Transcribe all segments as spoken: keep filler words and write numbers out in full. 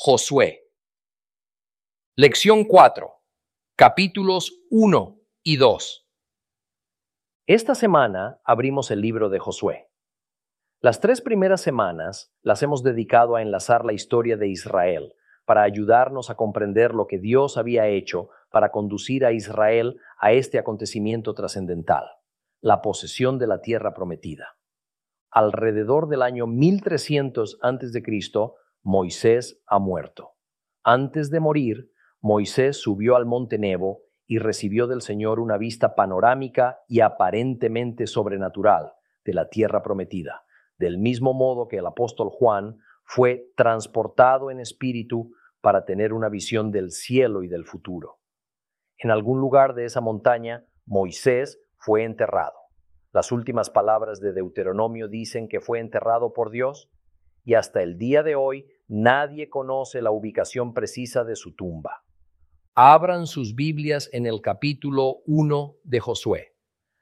Josué. Lección cuatro, capítulos uno y dos. Esta semana abrimos el libro de Josué. Las tres primeras semanas las hemos dedicado a enlazar la historia de Israel para ayudarnos a comprender lo que Dios había hecho para conducir a Israel a este acontecimiento trascendental, la posesión de la tierra prometida. Alrededor del año mil trescientos antes de Cristo, Moisés ha muerto. Antes de morir, Moisés subió al monte Nebo y recibió del Señor una vista panorámica y aparentemente sobrenatural de la tierra prometida, del mismo modo que el apóstol Juan fue transportado en espíritu para tener una visión del cielo y del futuro. En algún lugar de esa montaña, Moisés fue enterrado. Las últimas palabras de Deuteronomio dicen que fue enterrado por Dios, y hasta el día de hoy nadie conoce la ubicación precisa de su tumba. Abran sus Biblias en el capítulo uno de Josué.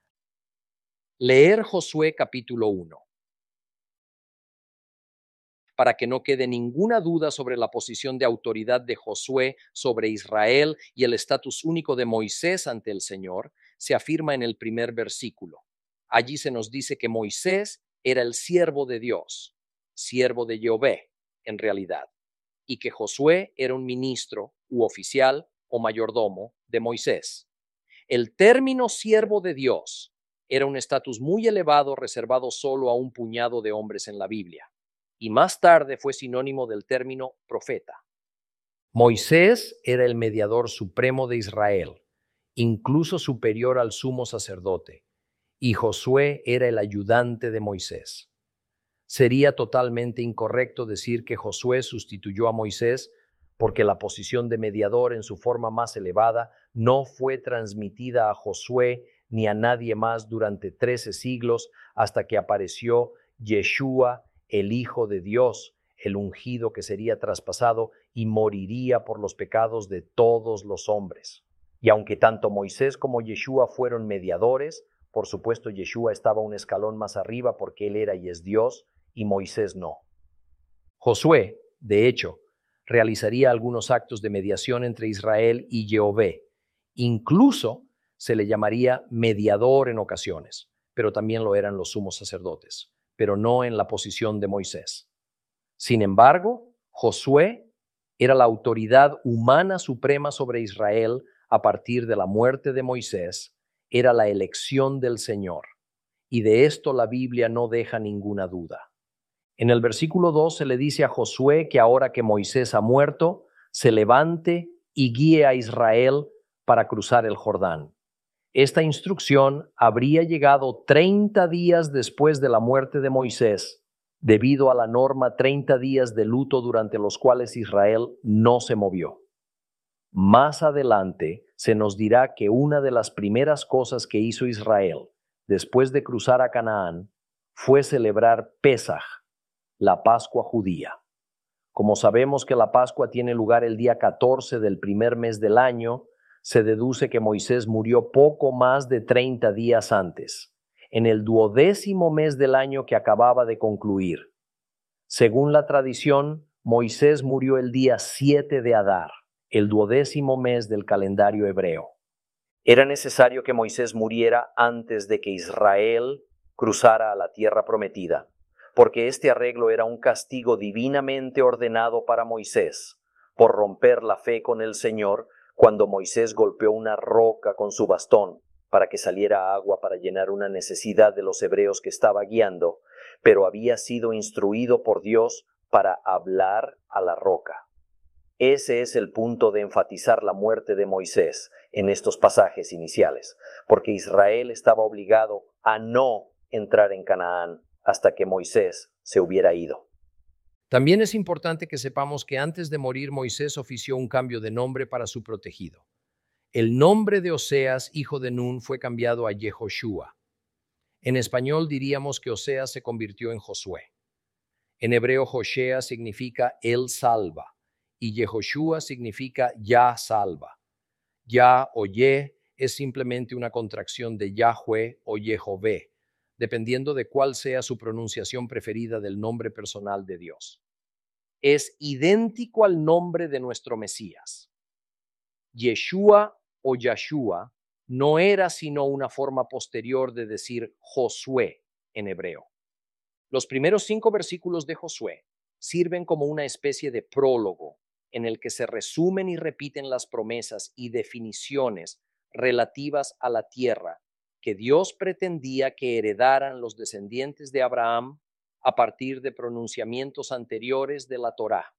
Leer Josué capítulo uno. Para que no quede ninguna duda sobre la posición de autoridad de Josué sobre Israel y el estatus único de Moisés ante el Señor, se afirma en el primer versículo. Allí se nos dice que Moisés era el siervo de Dios, siervo de Jehová, en realidad, y que Josué era un ministro u oficial o mayordomo de Moisés. El término siervo de Dios era un estatus muy elevado reservado solo a un puñado de hombres en la Biblia, y más tarde fue sinónimo del término profeta. Moisés era el mediador supremo de Israel, incluso superior al sumo sacerdote, y Josué era el ayudante de Moisés. Sería totalmente incorrecto decir que Josué sustituyó a Moisés porque la posición de mediador en su forma más elevada no fue transmitida a Josué ni a nadie más durante trece siglos hasta que apareció Yeshua, el Hijo de Dios, el ungido que sería traspasado y moriría por los pecados de todos los hombres. Y aunque tanto Moisés como Yeshua fueron mediadores, por supuesto Yeshua estaba un escalón más arriba porque él era y es Dios, y Moisés no. Josué, de hecho, realizaría algunos actos de mediación entre Israel y Jehová. Incluso se le llamaría mediador en ocasiones, pero también lo eran los sumos sacerdotes, pero no en la posición de Moisés. Sin embargo, Josué era la autoridad humana suprema sobre Israel a partir de la muerte de Moisés, era la elección del Señor, y de esto la Biblia no deja ninguna duda. En el versículo dos se le dice a Josué que ahora que Moisés ha muerto, se levante y guíe a Israel para cruzar el Jordán. Esta instrucción habría llegado treinta días después de la muerte de Moisés, debido a la norma treinta días de luto durante los cuales Israel no se movió. Más adelante se nos dirá que una de las primeras cosas que hizo Israel después de cruzar a Canaán fue celebrar Pesaj, la Pascua judía. Como sabemos que la Pascua tiene lugar el día catorce del primer mes del año, se deduce que Moisés murió poco más de treinta días antes, en el duodécimo mes del año que acababa de concluir. Según la tradición, Moisés murió el día siete de Adar, el duodécimo mes del calendario hebreo. Era necesario que Moisés muriera antes de que Israel cruzara a la tierra prometida, porque este arreglo era un castigo divinamente ordenado para Moisés, por romper la fe con el Señor cuando Moisés golpeó una roca con su bastón para que saliera agua para llenar una necesidad de los hebreos que estaba guiando, pero había sido instruido por Dios para hablar a la roca. Ese es el punto de enfatizar la muerte de Moisés en estos pasajes iniciales, porque Israel estaba obligado a no entrar en Canaán hasta que Moisés se hubiera ido. También es importante que sepamos que antes de morir Moisés ofició un cambio de nombre para su protegido. El nombre de Oseas, hijo de Nun, fue cambiado a Yehoshua. En español diríamos que Oseas se convirtió en Josué. En hebreo, Joshea significa Él salva y Yehoshua significa Ya salva. Ya o Ye es simplemente una contracción de Yahweh o Jehová, dependiendo de cuál sea su pronunciación preferida del nombre personal de Dios. es idéntico al nombre de nuestro Mesías. Yeshua o Yahshua no era sino una forma posterior de decir Josué en hebreo. Los primeros cinco versículos de Josué sirven como una especie de prólogo en el que se resumen y repiten las promesas y definiciones relativas a la tierra que Dios pretendía que heredaran los descendientes de Abraham a partir de pronunciamientos anteriores de la Torá.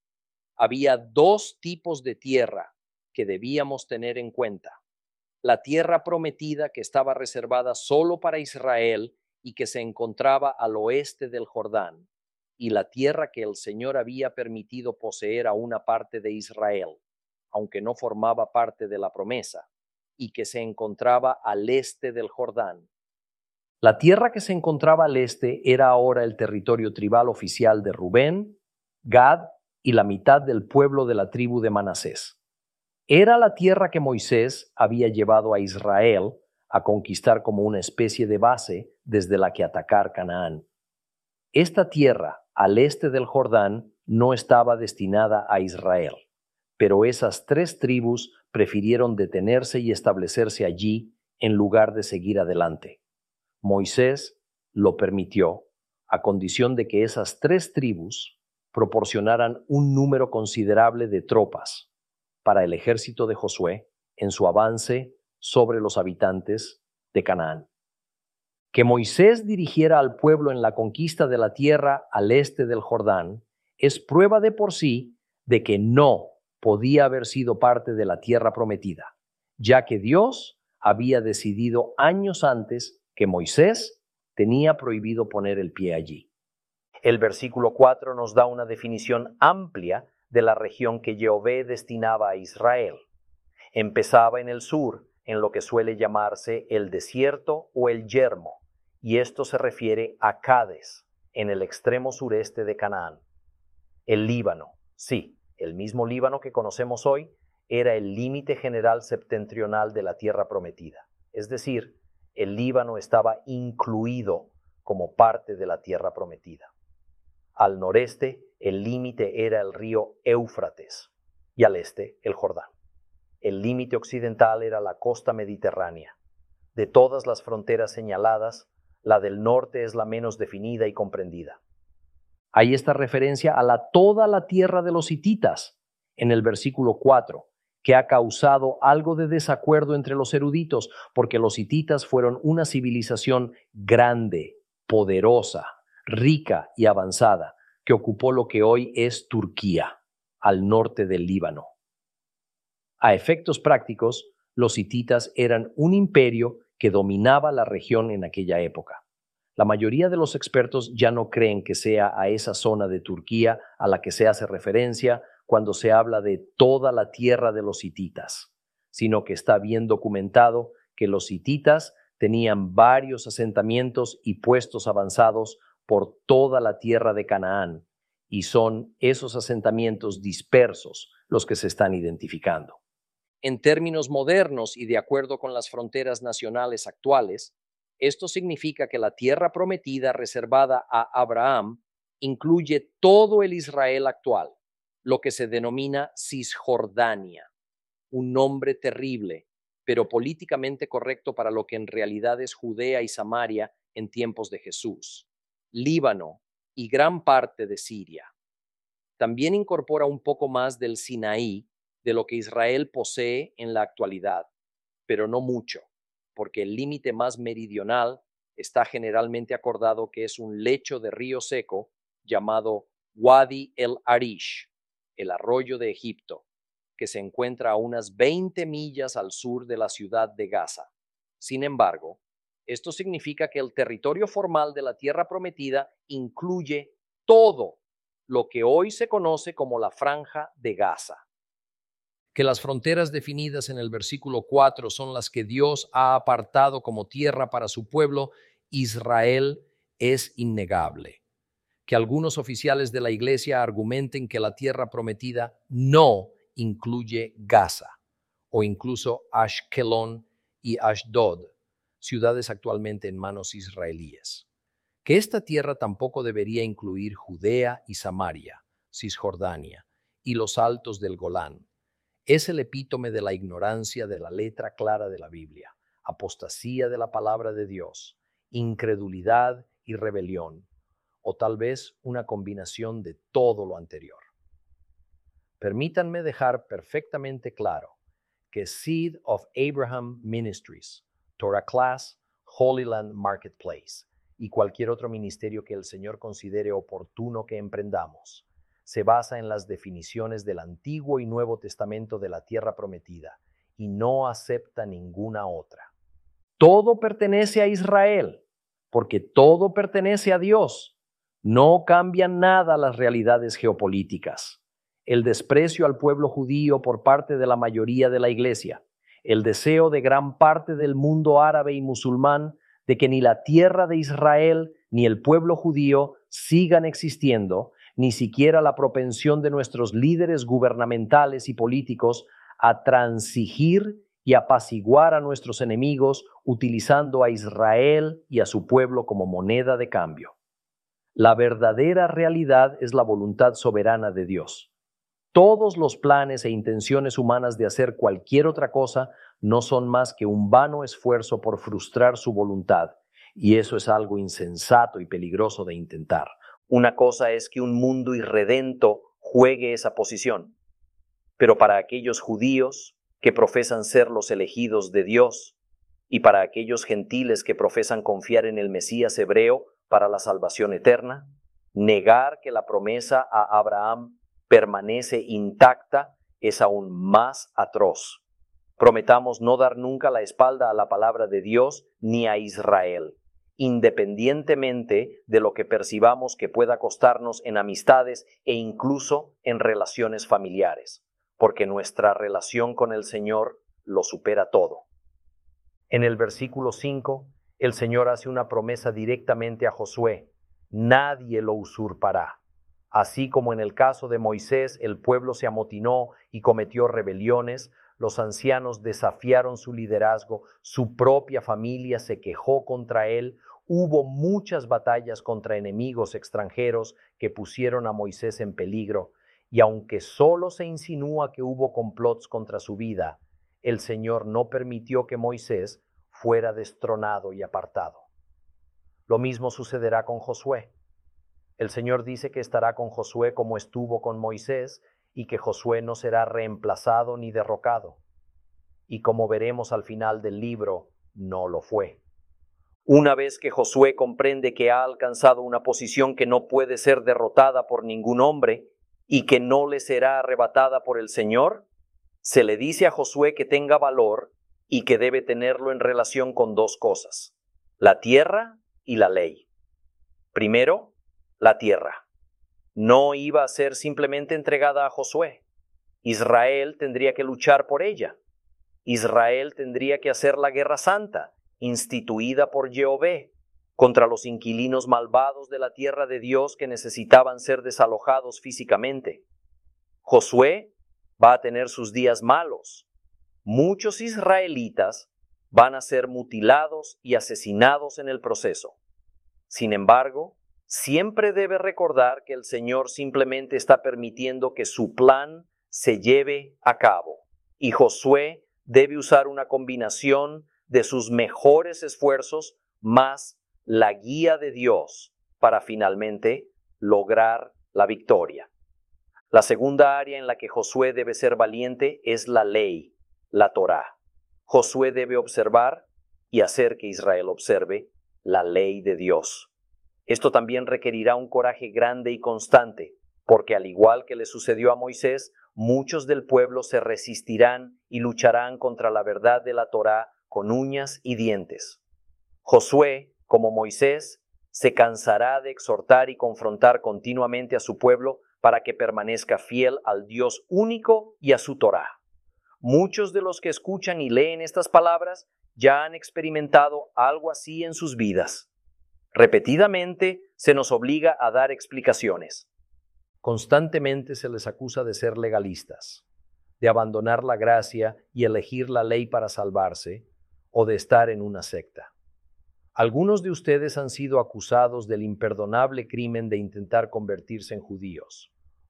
Había dos tipos de tierra que debíamos tener en cuenta: la tierra prometida, que estaba reservada solo para Israel y que se encontraba al oeste del Jordán, y la tierra que el Señor había permitido poseer a una parte de Israel, aunque no formaba parte de la promesa, y que se encontraba al este del Jordán. La tierra que se encontraba al este era ahora el territorio tribal oficial de Rubén, Gad y la mitad del pueblo de la tribu de Manasés. Era la tierra que Moisés había llevado a Israel a conquistar como una especie de base desde la que atacar Canaán. Esta tierra, al este del Jordán, no estaba destinada a Israel, pero esas tres tribus prefirieron detenerse y establecerse allí en lugar de seguir adelante. Moisés lo permitió a condición de que esas tres tribus proporcionaran un número considerable de tropas para el ejército de Josué en su avance sobre los habitantes de Canaán. Que Moisés dirigiera al pueblo en la conquista de la tierra al este del Jordán es prueba de por sí de que no podía haber sido parte de la tierra prometida, ya que Dios había decidido años antes que Moisés tenía prohibido poner el pie allí. El versículo cuatro nos da una definición amplia de la región que Yahvé destinaba a Israel. Empezaba en el sur, en lo que suele llamarse el desierto o el yermo, y esto se refiere a Cades, en el extremo sureste de Canaán. El Líbano, sí, el mismo Líbano que conocemos hoy, era el límite general septentrional de la tierra prometida, es decir, el Líbano estaba incluido como parte de la tierra prometida. Al noreste, el límite era el río Éufrates y al este, el Jordán. El límite occidental era la costa mediterránea. De todas las fronteras señaladas, la del norte es la menos definida y comprendida. Hay esta referencia a la, toda la tierra de los hititas en el versículo cuatro, que ha causado algo de desacuerdo entre los eruditos, porque los hititas fueron una civilización grande, poderosa, rica y avanzada, que ocupó lo que hoy es Turquía, al norte del Líbano. A efectos prácticos, los hititas eran un imperio que dominaba la región en aquella época. La mayoría de los expertos ya no creen que sea a esa zona de Turquía a la que se hace referencia cuando se habla de toda la tierra de los hititas, sino que está bien documentado que los hititas tenían varios asentamientos y puestos avanzados por toda la tierra de Canaán, y son esos asentamientos dispersos los que se están identificando. En términos modernos y de acuerdo con las fronteras nacionales actuales, esto significa que la tierra prometida reservada a Abraham incluye todo el Israel actual, lo que se denomina Cisjordania, un nombre terrible, pero políticamente correcto para lo que en realidad es Judea y Samaria en tiempos de Jesús, Líbano y gran parte de Siria. También incorpora un poco más del Sinaí, de lo que Israel posee en la actualidad, pero no mucho, porque el límite más meridional está generalmente acordado que es un lecho de río seco llamado Wadi el Arish, el arroyo de Egipto, que se encuentra a unas veinte millas al sur de la ciudad de Gaza. Sin embargo, esto significa que el territorio formal de la tierra prometida incluye todo lo que hoy se conoce como la Franja de Gaza. Que las fronteras definidas en el versículo cuatro son las que Dios ha apartado como tierra para su pueblo, Israel, es innegable. Que algunos oficiales de la iglesia argumenten que la tierra prometida no incluye Gaza o incluso Ashkelon y Ashdod, ciudades actualmente en manos israelíes. Que esta tierra tampoco debería incluir Judea y Samaria, Cisjordania y los altos del Golán. Es el epítome de la ignorancia de la letra clara de la Biblia, apostasía de la palabra de Dios, incredulidad y rebelión, o tal vez una combinación de todo lo anterior. Permítanme dejar perfectamente claro que Seed of Abraham Ministries, Torah Class, Holy Land Marketplace y cualquier otro ministerio que el Señor considere oportuno que emprendamos, se basa en las definiciones del Antiguo y Nuevo Testamento de la tierra prometida y no acepta ninguna otra. Todo pertenece a Israel, porque todo pertenece a Dios. No cambian nada las realidades geopolíticas. El desprecio al pueblo judío por parte de la mayoría de la iglesia, el deseo de gran parte del mundo árabe y musulmán de que ni la tierra de Israel ni el pueblo judío sigan existiendo, ni siquiera la propensión de nuestros líderes gubernamentales y políticos a transigir y apaciguar a nuestros enemigos utilizando a Israel y a su pueblo como moneda de cambio. La verdadera realidad es la voluntad soberana de Dios. Todos los planes e intenciones humanas de hacer cualquier otra cosa no son más que un vano esfuerzo por frustrar su voluntad, y eso es algo insensato y peligroso de intentar. Una cosa es que un mundo irredento juegue esa posición, pero para aquellos judíos que profesan ser los elegidos de Dios y para aquellos gentiles que profesan confiar en el Mesías hebreo para la salvación eterna, negar que la promesa a Abraham permanece intacta es aún más atroz. Prometamos no dar nunca la espalda a la palabra de Dios ni a Israel, independientemente de lo que percibamos que pueda costarnos en amistades e incluso en relaciones familiares, porque nuestra relación con el Señor lo supera todo. En el versículo cinco, el Señor hace una promesa directamente a Josué: nadie lo usurpará. Así como en el caso de Moisés, el pueblo se amotinó y cometió rebeliones, los ancianos desafiaron su liderazgo, su propia familia se quejó contra él, hubo muchas batallas contra enemigos extranjeros que pusieron a Moisés en peligro, y aunque solo se insinúa que hubo complots contra su vida, el Señor no permitió que Moisés fuera destronado y apartado. Lo mismo sucederá con Josué. El Señor dice que estará con Josué como estuvo con Moisés y que Josué no será reemplazado ni derrocado. Y como veremos al final del libro, no lo fue. Una vez que Josué comprende que ha alcanzado una posición que no puede ser derrotada por ningún hombre y que no le será arrebatada por el Señor, se le dice a Josué que tenga valor y que debe tenerlo en relación con dos cosas: la tierra y la ley. Primero, la tierra. No iba a ser simplemente entregada a Josué. Israel tendría que luchar por ella. Israel tendría que hacer la guerra santa, instituida por Jehová, contra los inquilinos malvados de la tierra de Dios que necesitaban ser desalojados físicamente. Josué va a tener sus días malos. Muchos israelitas van a ser mutilados y asesinados en el proceso. Sin embargo, siempre debe recordar que el Señor simplemente está permitiendo que su plan se lleve a cabo, y Josué debe usar una combinación de sus mejores esfuerzos más la guía de Dios para finalmente lograr la victoria. La segunda área en la que Josué debe ser valiente es la ley, la Torá. Josué debe observar y hacer que Israel observe la ley de Dios. Esto también requerirá un coraje grande y constante, porque al igual que le sucedió a Moisés, muchos del pueblo se resistirán y lucharán contra la verdad de la Torá con uñas y dientes. Josué, como Moisés, se cansará de exhortar y confrontar continuamente a su pueblo para que permanezca fiel al Dios único y a su Torá. Muchos de los que escuchan y leen estas palabras ya han experimentado algo así en sus vidas. Repetidamente se nos obliga a dar explicaciones. Constantemente se les acusa de ser legalistas, de abandonar la gracia y elegir la ley para salvarse, o de estar en una secta. Algunos de ustedes han sido acusados del imperdonable crimen de intentar convertirse en judíos,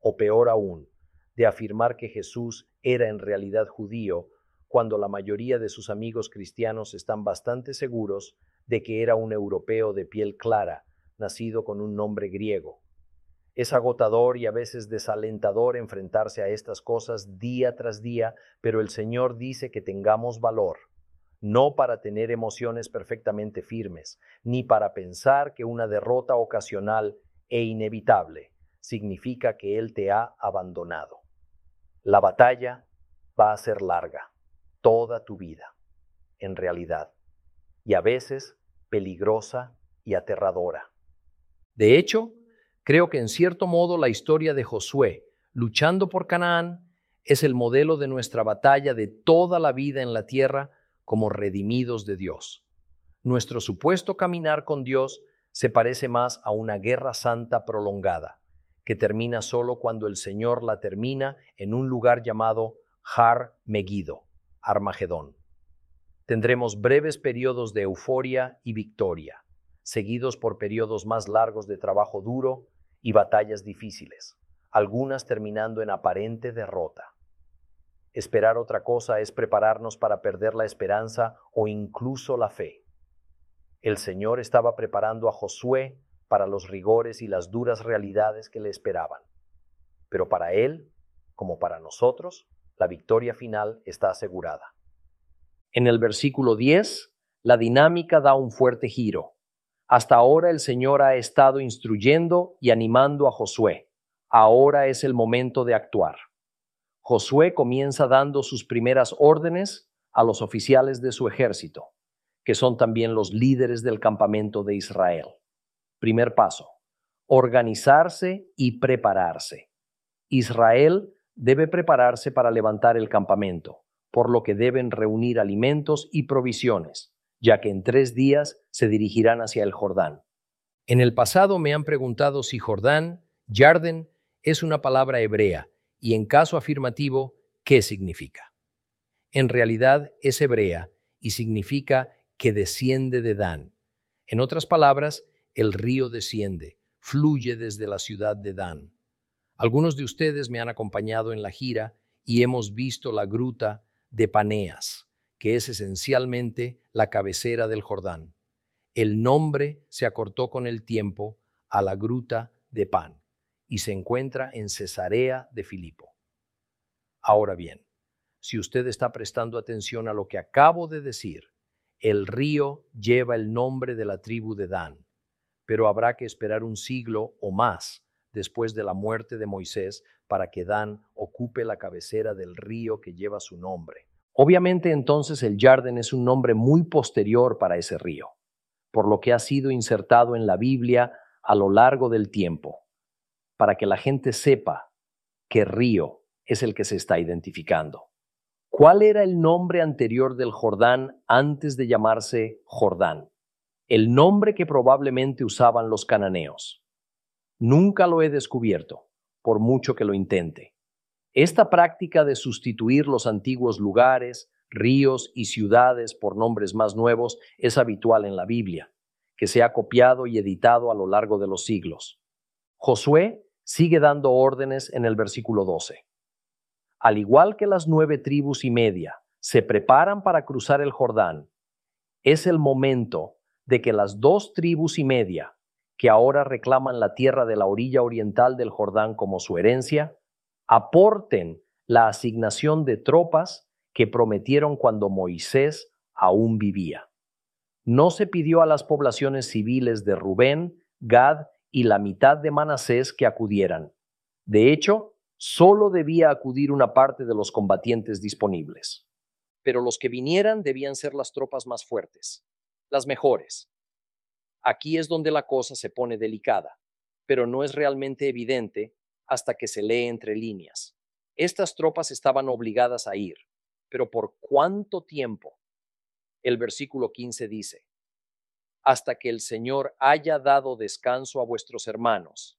o peor aún, de afirmar que Jesús era en realidad judío, cuando la mayoría de sus amigos cristianos están bastante seguros de que era un europeo de piel clara, nacido con un nombre griego. Es agotador y a veces desalentador enfrentarse a estas cosas día tras día, pero el Señor dice que tengamos valor, no para tener emociones perfectamente firmes, ni para pensar que una derrota ocasional e inevitable significa que Él te ha abandonado. La batalla va a ser larga, toda tu vida, en realidad, y a veces peligrosa y aterradora. De hecho, creo que en cierto modo la historia de Josué luchando por Canaán es el modelo de nuestra batalla de toda la vida en la tierra como redimidos de Dios. Nuestro supuesto caminar con Dios se parece más a una guerra santa prolongada, que termina solo cuando el Señor la termina en un lugar llamado Har Megiddo, Armagedón. Tendremos breves periodos de euforia y victoria, seguidos por periodos más largos de trabajo duro y batallas difíciles, algunas terminando en aparente derrota. Esperar otra cosa es prepararnos para perder la esperanza o incluso la fe. El Señor estaba preparando a Josué para los rigores y las duras realidades que le esperaban. Pero para él, como para nosotros, la victoria final está asegurada. En el versículo diez, la dinámica da un fuerte giro. Hasta ahora el Señor ha estado instruyendo y animando a Josué. Ahora es el momento de actuar. Josué comienza dando sus primeras órdenes a los oficiales de su ejército, que son también los líderes del campamento de Israel. Primer paso: organizarse y prepararse. Israel debe prepararse para levantar el campamento, por lo que deben reunir alimentos y provisiones, ya que en tres días se dirigirán hacia el Jordán. En el pasado me han preguntado si Jordán, Yarden, es una palabra hebrea y, en caso afirmativo, ¿qué significa? En realidad es hebrea y significa que desciende de Dan. En otras palabras, el río desciende, fluye desde la ciudad de Dan. Algunos de ustedes me han acompañado en la gira y hemos visto la gruta de Paneas, que es esencialmente la cabecera del Jordán. El nombre se acortó con el tiempo a la gruta de Pan y se encuentra en Cesarea de Filipo. Ahora bien, si usted está prestando atención a lo que acabo de decir, el río lleva el nombre de la tribu de Dan, pero habrá que esperar un siglo o más después de la muerte de Moisés para que Dan ocupe la cabecera del río que lleva su nombre. Obviamente entonces el Yarden es un nombre muy posterior para ese río, por lo que ha sido insertado en la Biblia a lo largo del tiempo, para que la gente sepa qué río es el que se está identificando. ¿Cuál era el nombre anterior del Jordán antes de llamarse Jordán? El nombre que probablemente usaban los cananeos. Nunca lo he descubierto, por mucho que lo intente. Esta práctica de sustituir los antiguos lugares, ríos y ciudades por nombres más nuevos es habitual en la Biblia, que se ha copiado y editado a lo largo de los siglos. Josué sigue dando órdenes en el versículo doce. Al igual que las nueve tribus y media se preparan para cruzar el Jordán, es el momento de que las dos tribus y media, que ahora reclaman la tierra de la orilla oriental del Jordán como su herencia, aporten la asignación de tropas que prometieron cuando Moisés aún vivía. No se pidió a las poblaciones civiles de Rubén, Gad y la mitad de Manasés que acudieran. De hecho, solo debía acudir una parte de los combatientes disponibles. Pero los que vinieran debían ser las tropas más fuertes, las mejores. Aquí es donde la cosa se pone delicada, pero no es realmente evidente hasta que se lee entre líneas. Estas tropas estaban obligadas a ir, pero ¿por cuánto tiempo? El versículo quince dice: hasta que el Señor haya dado descanso a vuestros hermanos.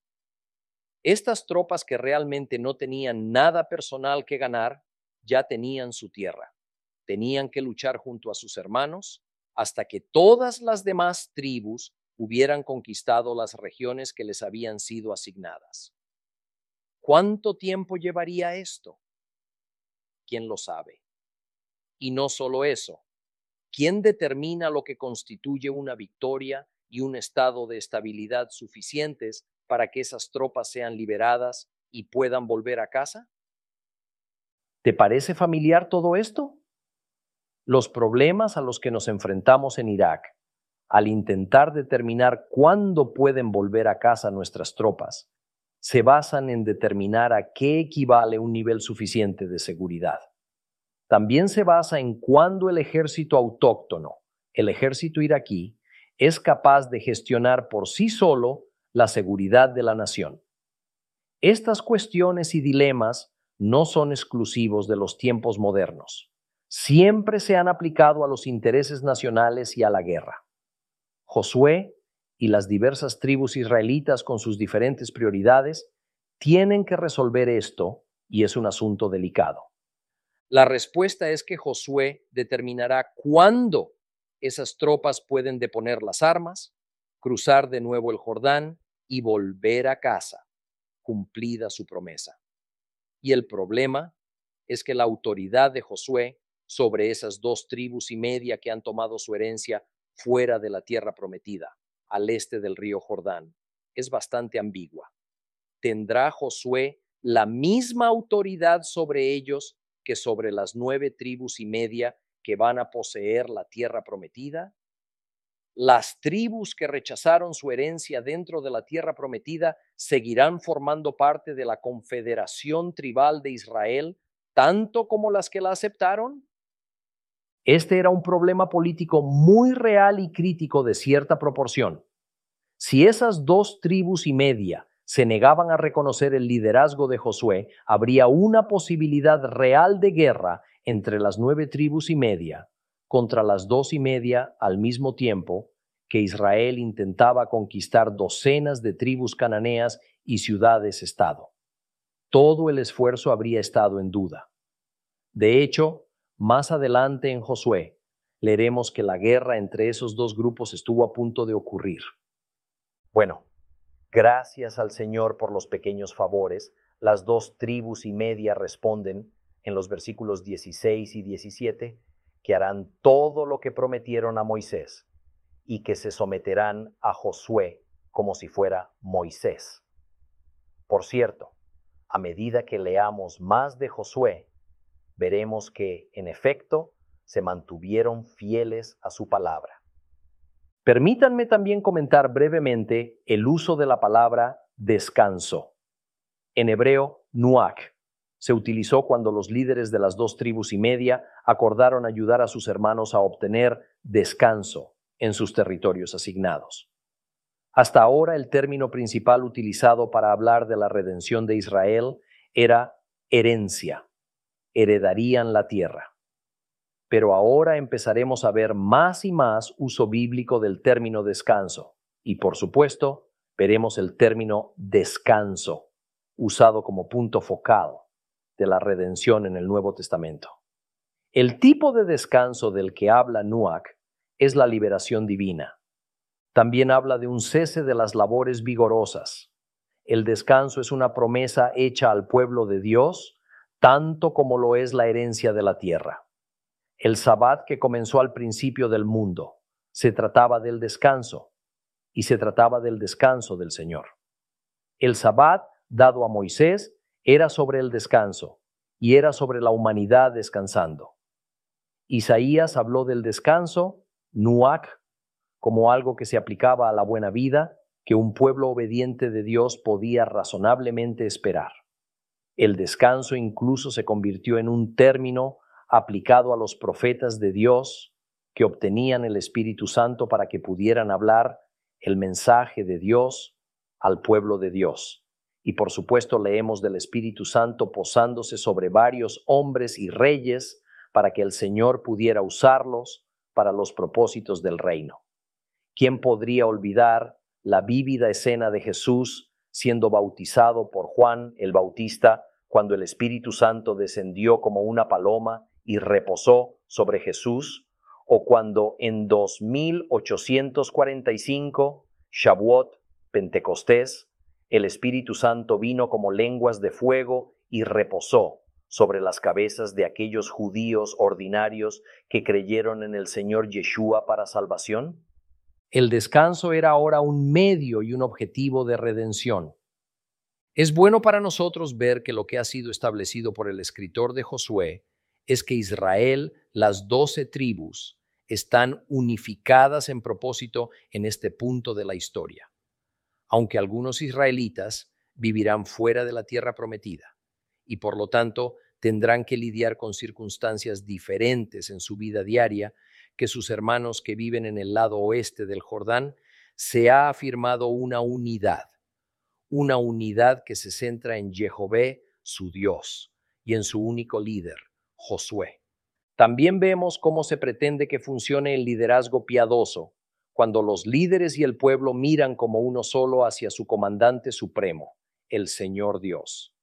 Estas tropas que realmente no tenían nada personal que ganar, ya tenían su tierra. Tenían que luchar junto a sus hermanos hasta que todas las demás tribus hubieran conquistado las regiones que les habían sido asignadas. ¿Cuánto tiempo llevaría esto? ¿Quién lo sabe? Y no solo eso, ¿quién determina lo que constituye una victoria y un estado de estabilidad suficientes para que esas tropas sean liberadas y puedan volver a casa? ¿Te parece familiar todo esto? Los problemas a los que nos enfrentamos en Irak, al intentar determinar cuándo pueden volver a casa nuestras tropas, se basan en determinar a qué equivale un nivel suficiente de seguridad. También se basa en cuándo el ejército autóctono, el ejército iraquí, es capaz de gestionar por sí solo la seguridad de la nación. Estas cuestiones y dilemas no son exclusivos de los tiempos modernos. Siempre se han aplicado a los intereses nacionales y a la guerra. Josué y las diversas tribus israelitas con sus diferentes prioridades tienen que resolver esto y es un asunto delicado. La respuesta es que Josué determinará cuándo esas tropas pueden deponer las armas, cruzar de nuevo el Jordán y volver a casa, cumplida su promesa. Y el problema es que la autoridad de Josué sobre esas dos tribus y media que han tomado su herencia fuera de la tierra prometida, al este del río Jordán, es bastante ambigua. ¿Tendrá Josué la misma autoridad sobre ellos que sobre las nueve tribus y media que van a poseer la tierra prometida? ¿Las tribus que rechazaron su herencia dentro de la tierra prometida seguirán formando parte de la confederación tribal de Israel, tanto como las que la aceptaron? Este era un problema político muy real y crítico de cierta proporción. Si esas dos tribus y media se negaban a reconocer el liderazgo de Josué, habría una posibilidad real de guerra entre las nueve tribus y media contra las dos y media al mismo tiempo que Israel intentaba conquistar docenas de tribus cananeas y ciudades-estado. Todo el esfuerzo habría estado en duda. De hecho, más adelante en Josué, leeremos que la guerra entre esos dos grupos estuvo a punto de ocurrir. Bueno, gracias al Señor por los pequeños favores, las dos tribus y media responden en los versículos dieciséis y diecisiete que harán todo lo que prometieron a Moisés y que se someterán a Josué como si fuera Moisés. Por cierto, a medida que leamos más de Josué, veremos que, en efecto, se mantuvieron fieles a su palabra. Permítanme también comentar brevemente el uso de la palabra descanso. En hebreo, nuach, se utilizó cuando los líderes de las dos tribus y media acordaron ayudar a sus hermanos a obtener descanso en sus territorios asignados. Hasta ahora el término principal utilizado para hablar de la redención de Israel era herencia. Heredarían la tierra. Pero ahora empezaremos a ver más y más uso bíblico del término descanso. Y por supuesto, veremos el término descanso, usado como punto focal de la redención en el Nuevo Testamento. El tipo de descanso del que habla nuach es la liberación divina. También habla de un cese de las labores vigorosas. El descanso es una promesa hecha al pueblo de Dios, tanto como lo es la herencia de la tierra. El Sabbat que comenzó al principio del mundo, se trataba del descanso, y se trataba del descanso del Señor. El Sabbat dado a Moisés era sobre el descanso, y era sobre la humanidad descansando. Isaías habló del descanso, nuach, como algo que se aplicaba a la buena vida, que un pueblo obediente de Dios podía razonablemente esperar. El descanso incluso se convirtió en un término aplicado a los profetas de Dios que obtenían el Espíritu Santo para que pudieran hablar el mensaje de Dios al pueblo de Dios. Y por supuesto leemos del Espíritu Santo posándose sobre varios hombres y reyes para que el Señor pudiera usarlos para los propósitos del reino. ¿Quién podría olvidar la vívida escena de Jesús siendo bautizado por Juan el Bautista cuando el Espíritu Santo descendió como una paloma y reposó sobre Jesús, o cuando en dos mil ochocientos cuarenta y cinco, Shavuot, Pentecostés, El Espíritu Santo vino como lenguas de fuego y reposó sobre las cabezas de aquellos judíos ordinarios que creyeron en el Señor Yeshua para salvación. El descanso era ahora un medio y un objetivo de redención. Es bueno para nosotros ver que lo que ha sido establecido por el escritor de Josué es que Israel, las doce tribus, están unificadas en propósito en este punto de la historia. Aunque algunos israelitas vivirán fuera de la tierra prometida y por lo tanto tendrán que lidiar con circunstancias diferentes en su vida diaria que sus hermanos que viven en el lado oeste del Jordán, se ha afirmado una unidad, una unidad que se centra en Jehová, su Dios, y en su único líder, Josué. También vemos cómo se pretende que funcione el liderazgo piadoso cuando los líderes y el pueblo miran como uno solo hacia su comandante supremo, el Señor Dios.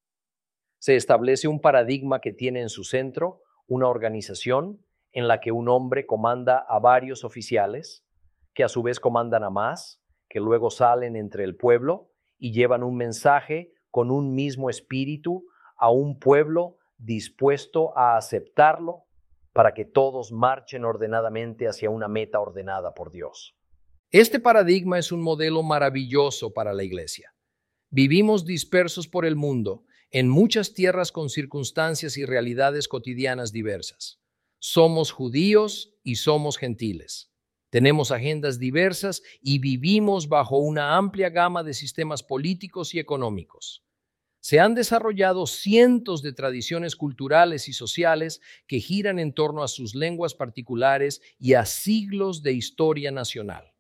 Se establece un paradigma que tiene en su centro una organización en la que un hombre comanda a varios oficiales, que a su vez comandan a más, que luego salen entre el pueblo y llevan un mensaje con un mismo espíritu a un pueblo dispuesto a aceptarlo para que todos marchen ordenadamente hacia una meta ordenada por Dios. Este paradigma es un modelo maravilloso para la Iglesia. Vivimos dispersos por el mundo, en muchas tierras con circunstancias y realidades cotidianas diversas. Somos judíos y somos gentiles. Tenemos agendas diversas y vivimos bajo una amplia gama de sistemas políticos y económicos. Se han desarrollado cientos de tradiciones culturales y sociales que giran en torno a sus lenguas particulares y a siglos de historia nacional.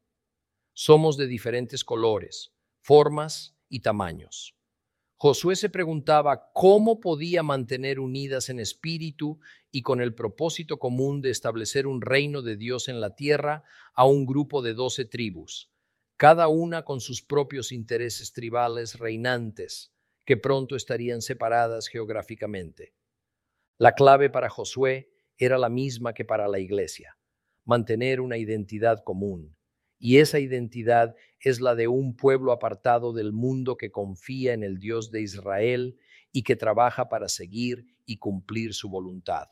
Somos de diferentes colores, formas y tamaños. Josué se preguntaba cómo podía mantener unidas en espíritu y con el propósito común de establecer un reino de Dios en la tierra a un grupo de doce tribus, cada una con sus propios intereses tribales reinantes, que pronto estarían separadas geográficamente. La clave para Josué era la misma que para la Iglesia: mantener una identidad común. Y esa identidad es la de un pueblo apartado del mundo que confía en el Dios de Israel y que trabaja para seguir y cumplir su voluntad.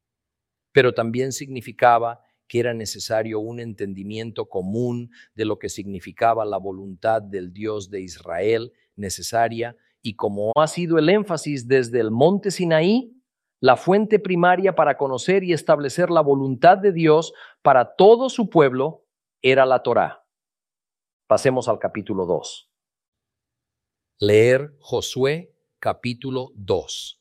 Pero también significaba que era necesario un entendimiento común de lo que significaba la voluntad del Dios de Israel necesaria, y como ha sido el énfasis desde el monte Sinaí, la fuente primaria para conocer y establecer la voluntad de Dios para todo su pueblo era la Torá. Pasemos al capítulo dos. Leer Josué capítulo dos.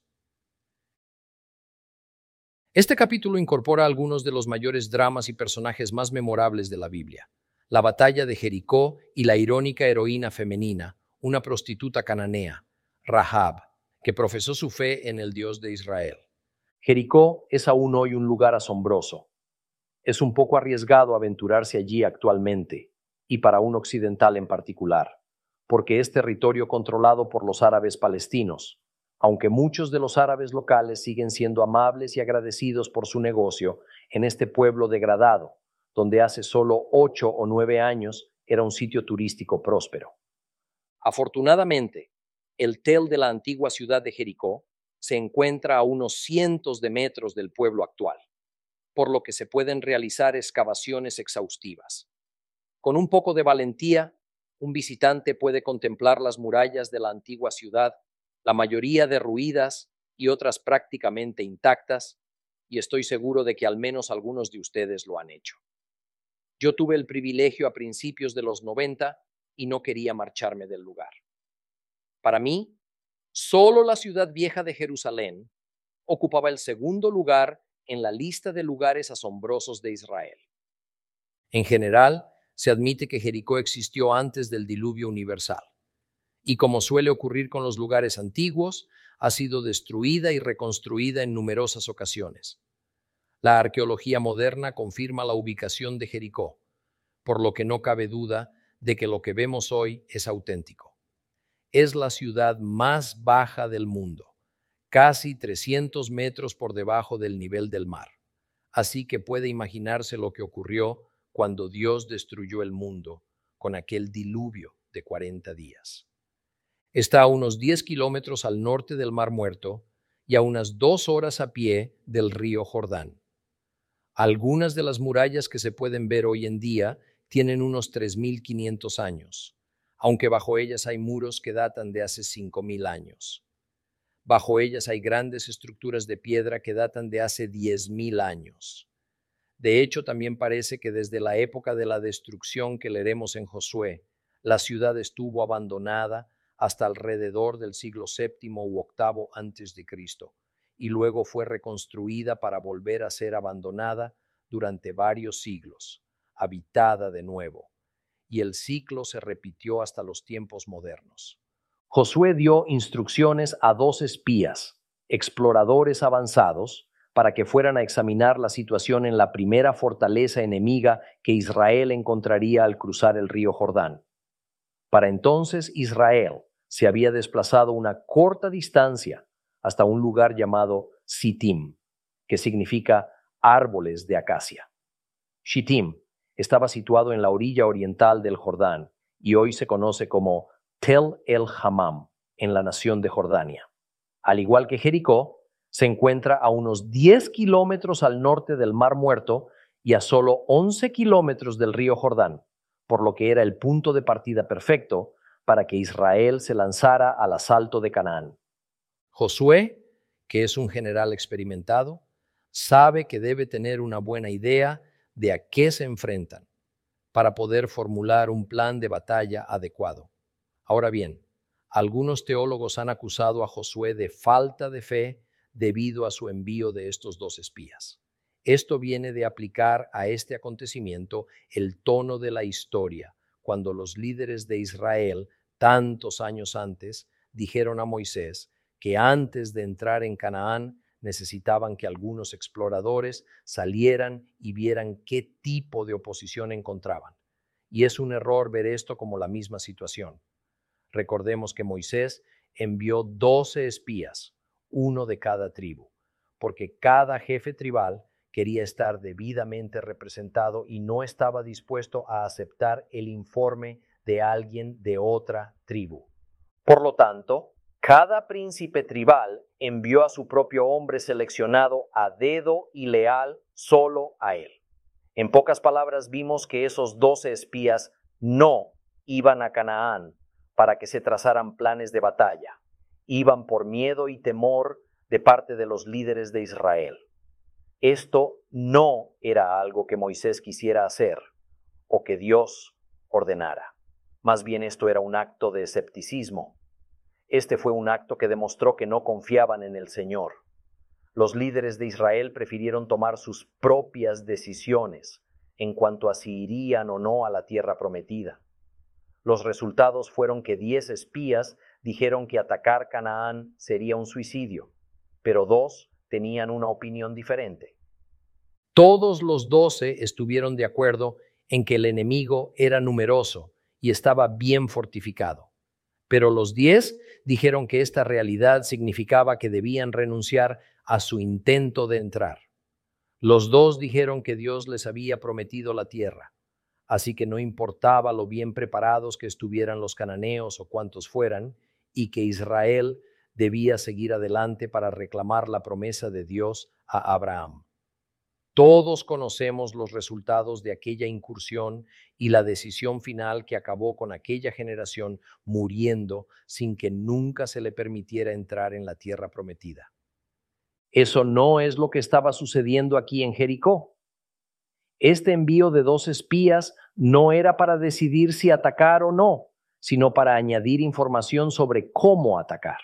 Este capítulo incorpora algunos de los mayores dramas y personajes más memorables de la Biblia: la batalla de Jericó y la irónica heroína femenina, una prostituta cananea, Rahab, que profesó su fe en el Dios de Israel. Jericó es aún hoy un lugar asombroso. Es un poco arriesgado aventurarse allí actualmente, y para un occidental en particular, porque es territorio controlado por los árabes palestinos, aunque muchos de los árabes locales siguen siendo amables y agradecidos por su negocio en este pueblo degradado, donde hace solo ocho o nueve años era un sitio turístico próspero. Afortunadamente, el Tel de la antigua ciudad de Jericó se encuentra a unos cientos de metros del pueblo actual, por lo que se pueden realizar excavaciones exhaustivas. Con un poco de valentía, un visitante puede contemplar las murallas de la antigua ciudad, la mayoría derruidas y otras prácticamente intactas, y estoy seguro de que al menos algunos de ustedes lo han hecho. Yo tuve el privilegio a principios de los noventa y no quería marcharme del lugar. Para mí, solo la ciudad vieja de Jerusalén ocupaba el segundo lugar en la lista de lugares asombrosos de Israel. En general, se admite que Jericó existió antes del diluvio universal, y como suele ocurrir con los lugares antiguos, ha sido destruida y reconstruida en numerosas ocasiones. La arqueología moderna confirma la ubicación de Jericó, por lo que no cabe duda de que lo que vemos hoy es auténtico. Es la ciudad más baja del mundo, casi trescientos metros por debajo del nivel del mar. Así que puede imaginarse lo que ocurrió cuando Dios destruyó el mundo con aquel diluvio de cuarenta días. Está a unos diez kilómetros al norte del Mar Muerto y a unas dos horas a pie del río Jordán. Algunas de las murallas que se pueden ver hoy en día tienen unos tres mil quinientos años, aunque bajo ellas hay muros que datan de hace cinco mil años. Bajo ellas hay grandes estructuras de piedra que datan de hace diez mil años. De hecho, también parece que desde la época de la destrucción que leeremos en Josué, la ciudad estuvo abandonada hasta alrededor del siglo séptimo u octavo antes de Cristo, y luego fue reconstruida para volver a ser abandonada durante varios siglos, habitada de nuevo, y el ciclo se repitió hasta los tiempos modernos. Josué dio instrucciones a dos espías, exploradores avanzados, para que fueran a examinar la situación en la primera fortaleza enemiga que Israel encontraría al cruzar el río Jordán. Para entonces Israel se había desplazado una corta distancia hasta un lugar llamado Sittim, que significa árboles de acacia. Shittim estaba situado en la orilla oriental del Jordán y hoy se conoce como Tel el Hammam, en la nación de Jordania. Al igual que Jericó, se encuentra a unos diez kilómetros al norte del Mar Muerto y a solo once kilómetros del río Jordán, por lo que era el punto de partida perfecto para que Israel se lanzara al asalto de Canaán. Josué, que es un general experimentado, sabe que debe tener una buena idea de a qué se enfrentan para poder formular un plan de batalla adecuado. Ahora bien, algunos teólogos han acusado a Josué de falta de fe debido a su envío de estos dos espías. Esto viene de aplicar a este acontecimiento el tono de la historia, cuando los líderes de Israel, tantos años antes, dijeron a Moisés que antes de entrar en Canaán necesitaban que algunos exploradores salieran y vieran qué tipo de oposición encontraban. Y es un error ver esto como la misma situación. Recordemos que Moisés envió doce espías, uno de cada tribu, porque cada jefe tribal quería estar debidamente representado y no estaba dispuesto a aceptar el informe de alguien de otra tribu. Por lo tanto, cada príncipe tribal envió a su propio hombre seleccionado a dedo y leal solo a él. En pocas palabras, vimos que esos doce espías no iban a Canaán para que se trazaran planes de batalla. Iban por miedo y temor de parte de los líderes de Israel. Esto no era algo que Moisés quisiera hacer o que Dios ordenara. Más bien esto era un acto de escepticismo. Este fue un acto que demostró que no confiaban en el Señor. Los líderes de Israel prefirieron tomar sus propias decisiones en cuanto a si irían o no a la tierra prometida. Los resultados fueron que diez espías dijeron que atacar Canaán sería un suicidio, pero dos tenían una opinión diferente. Todos los doce estuvieron de acuerdo en que el enemigo era numeroso y estaba bien fortificado, pero los diez dijeron que esta realidad significaba que debían renunciar a su intento de entrar. Los dos dijeron que Dios les había prometido la tierra, así que no importaba lo bien preparados que estuvieran los cananeos o cuantos fueran, y que Israel debía seguir adelante para reclamar la promesa de Dios a Abraham. Todos conocemos los resultados de aquella incursión y la decisión final que acabó con aquella generación muriendo sin que nunca se le permitiera entrar en la tierra prometida. Eso no es lo que estaba sucediendo aquí en Jericó. Este envío de dos espías no era para decidir si atacar o no, sino para añadir información sobre cómo atacar.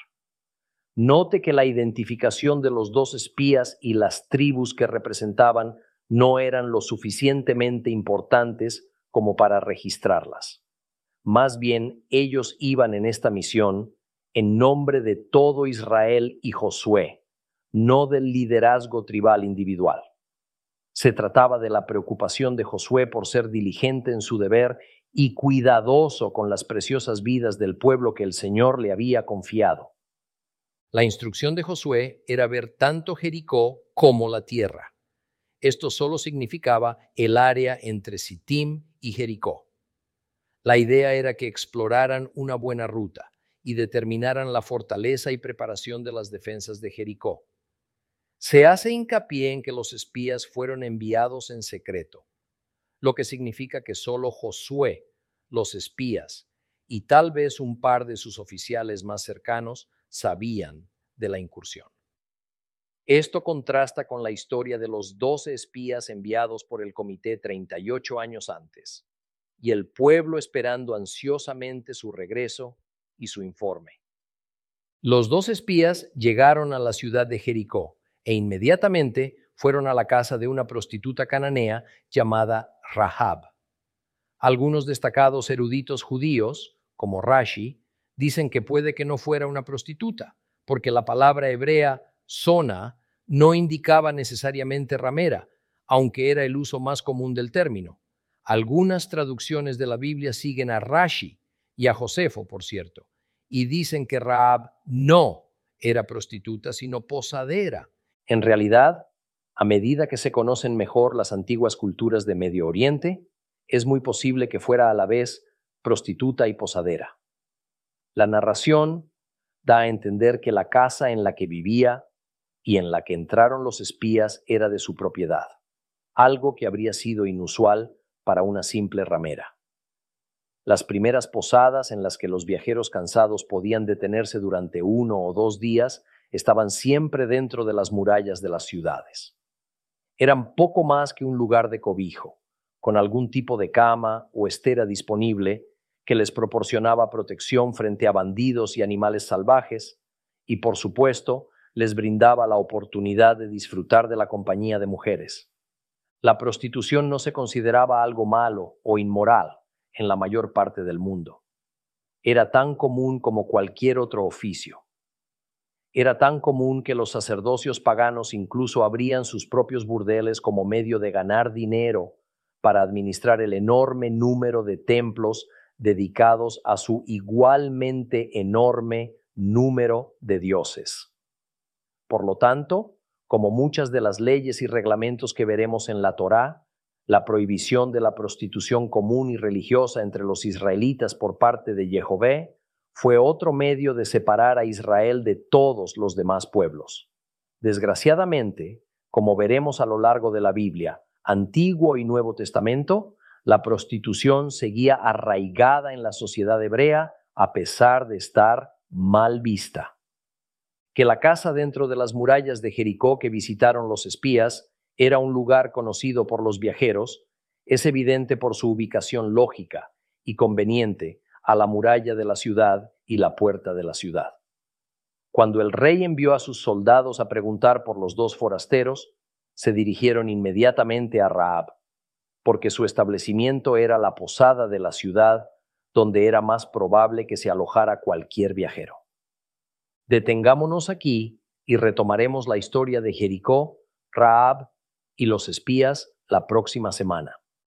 Note que la identificación de los dos espías y las tribus que representaban no eran lo suficientemente importantes como para registrarlas. Más bien, ellos iban en esta misión en nombre de todo Israel y Josué, no del liderazgo tribal individual. Se trataba de la preocupación de Josué por ser diligente en su deber y cuidadoso con las preciosas vidas del pueblo que el Señor le había confiado. La instrucción de Josué era ver tanto Jericó como la tierra. Esto solo significaba el área entre Sittim y Jericó. La idea era que exploraran una buena ruta y determinaran la fortaleza y preparación de las defensas de Jericó. Se hace hincapié en que los espías fueron enviados en secreto, lo que significa que solo Josué, los espías y tal vez un par de sus oficiales más cercanos sabían de la incursión. Esto contrasta con la historia de los doce espías enviados por el comité treinta y ocho años antes, y el pueblo esperando ansiosamente su regreso y su informe. Los dos espías llegaron a la ciudad de Jericó e inmediatamente fueron a la casa de una prostituta cananea llamada Rahab. Algunos destacados eruditos judíos, como Rashi, dicen que puede que no fuera una prostituta, porque la palabra hebrea zona no indicaba necesariamente ramera, aunque era el uso más común del término. Algunas traducciones de la Biblia siguen a Rashi y a Josefo, por cierto, y dicen que Rahab no era prostituta, sino posadera. En realidad, a medida que se conocen mejor las antiguas culturas de Medio Oriente, es muy posible que fuera a la vez prostituta y posadera. La narración da a entender que la casa en la que vivía y en la que entraron los espías era de su propiedad, algo que habría sido inusual para una simple ramera. Las primeras posadas en las que los viajeros cansados podían detenerse durante uno o dos días estaban siempre dentro de las murallas de las ciudades. Eran poco más que un lugar de cobijo, con algún tipo de cama o estera disponible que les proporcionaba protección frente a bandidos y animales salvajes y, por supuesto, les brindaba la oportunidad de disfrutar de la compañía de mujeres. La prostitución no se consideraba algo malo o inmoral en la mayor parte del mundo. Era tan común como cualquier otro oficio. Era tan común que los sacerdocios paganos incluso abrían sus propios burdeles como medio de ganar dinero para administrar el enorme número de templos dedicados a su igualmente enorme número de dioses. Por lo tanto, como muchas de las leyes y reglamentos que veremos en la Torá, la prohibición de la prostitución común y religiosa entre los israelitas por parte de Jehová fue otro medio de separar a Israel de todos los demás pueblos. Desgraciadamente, como veremos a lo largo de la Biblia, Antiguo y Nuevo Testamento, la prostitución seguía arraigada en la sociedad hebrea a pesar de estar mal vista. Que la casa dentro de las murallas de Jericó que visitaron los espías era un lugar conocido por los viajeros, es evidente por su ubicación lógica y conveniente a la muralla de la ciudad y la puerta de la ciudad. Cuando el rey envió a sus soldados a preguntar por los dos forasteros, se dirigieron inmediatamente a Rahab, porque su establecimiento era la posada de la ciudad donde era más probable que se alojara cualquier viajero. Detengámonos aquí y retomaremos la historia de Jericó, Rahab y los espías la próxima semana.